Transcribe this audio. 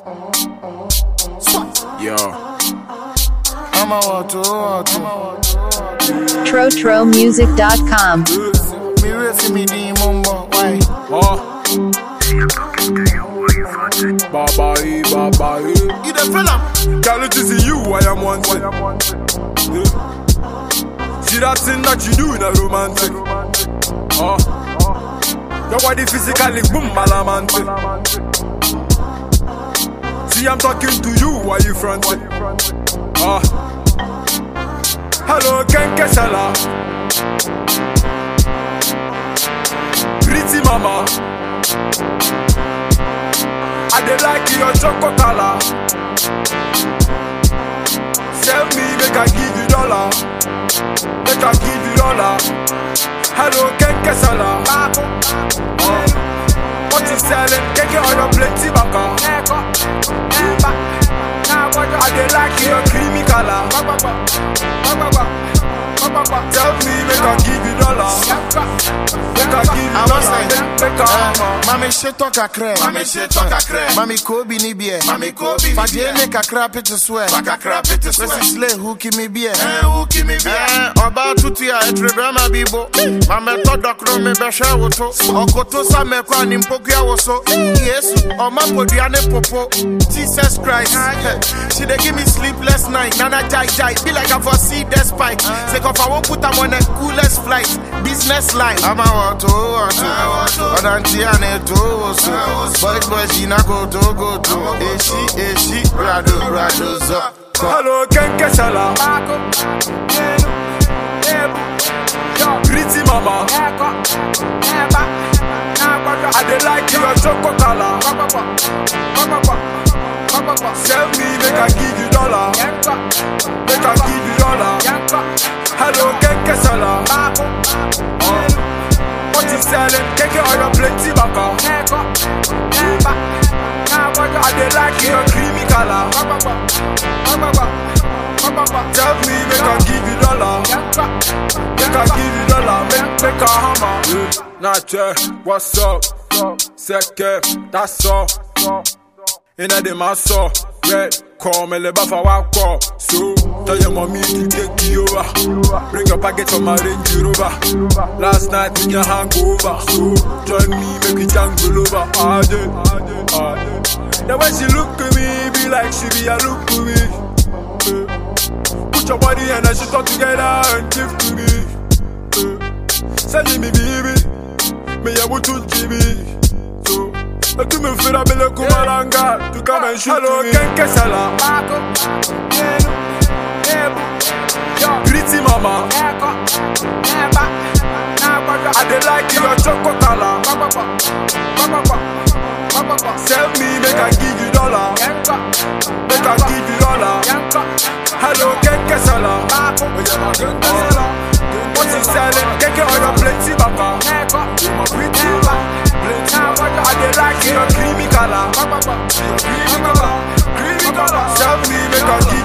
Yo. I'm a water. TroTroMusic.com. Me refi me di mumbo. Why? Baba. You the fella? Girl, it is you I am wanting. See that thing that you do in a romantic. Your body physically boom malamantic. See I'm talking to you while you fronting. Hello Kenke Sala. Pretty mama. I dey like your chocolate color. Sell me, make I give you dollar. Make I give you dollar. Hello, Kenke Sala. What you selling? Keke on your plenty baka. I dey like your creamy color. Tell me, make I give you dollar. Make I give you dollar. Mami sheto kakre. Mami kobi ni bie. Fadye kakra pete swear. Wesi slay who kimi bie. Oba tuti ya etrebe ma bibo. Mame to dokro me beshe woto. Okoto sa me kwa ni mpoku ya woso. Yesu, oma podiane popo. Jesus Christ. She dey give me sleepless night. Nana jai. Be like I foresee the spike. Say if I won't put them on the coolest flight. Business line. I'm a water. Odanti ane to. Boys, she na go to. Eshi, rado zo. Hello, Kenke Sala. Pretty mama. I dey like your chocolate color. Sell me, make I give you dollar. Make I give you dollar. Hello, Kenke Sala. What you selling? Keke on your plenty baka. I dey like your creamy color. Tell me, make I give you dollar. Make I give you dollar. Make a hammer. Nache, what's up? Seke, that's all. Inna the maso, red, call me le bafa wako. So, tell your mommy to take you over. Bring your package from my Range Rover. Last night in your hangover. So, join me, make we jangle over. The way she look at me, be like she be a look to me. Put your body and then she talk together and give to me. Send me baby, me ya wutu GB. So, tu me feras belle kumalanga, tu come and shoot. Hello, Kenke Sala. Pretty mama. I dey like your chocolate color. Sell me, make I give you dollar. Make I give you dollar. Hello, Kenke Sala. What you selling? Keke on your plenty baka. I dey like your creamy color. Sell me, make I give